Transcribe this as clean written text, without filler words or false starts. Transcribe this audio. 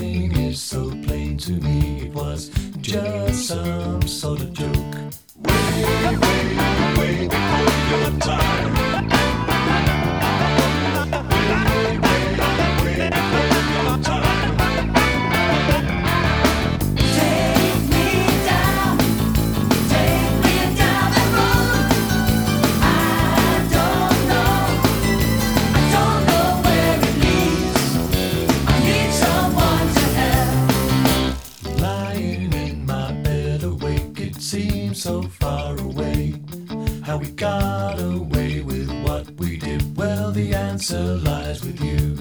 saying is so plain to me. It was just some sort of joke. Way, way, way before your time. Way, way, way before your time. Take me down that road. I don't know where it leads. I need someone to help. Lying in my bed awake, it seems so far away. How we got away with what we did, well, the answer lies with you.